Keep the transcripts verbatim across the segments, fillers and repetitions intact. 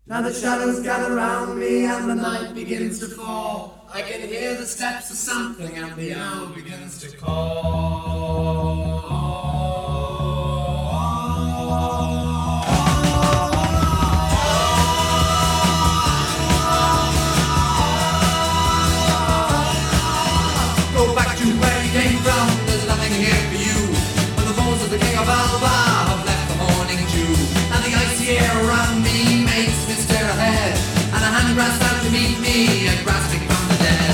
Now the shadows gather round me and the night begins to fall. I can hear the steps of something and the owl begins to call. Go back to where you came from, there's nothing here for you. But the bones of the king of Alba have left the morning dew. And the icy air around me makes me stare ahead. And a hand grasps out to meet me, a grasping from the dead.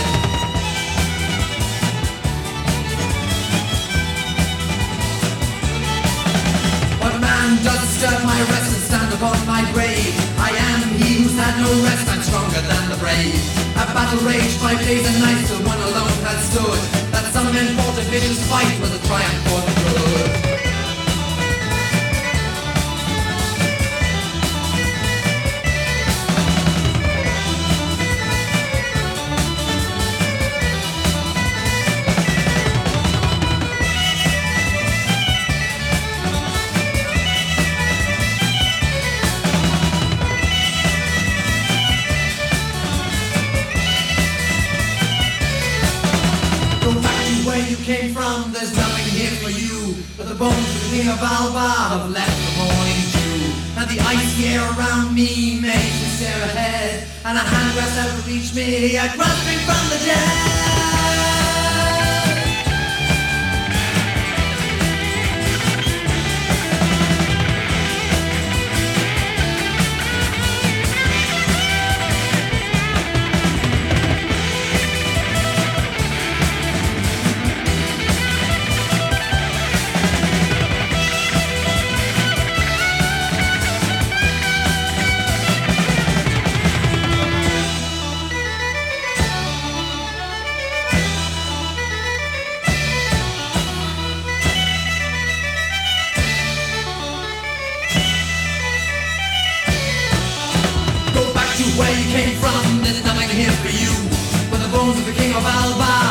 What man does disturb my rest and stand upon my grave? I am he who's had no rest, I'm stronger than the brave. A battle raged five days and nights till one alone had stood. That some men fought a vicious fight was a triumph for the good. Go back to where you came from, there's nothing here for you. But the bones of the king of Alba have left the morning dew. And the icy air around me makes me stare ahead. And a hand grasps out to reach me, a grasping from the dead. Where you came from, there's nothing here for you. But the bones of the king of Alba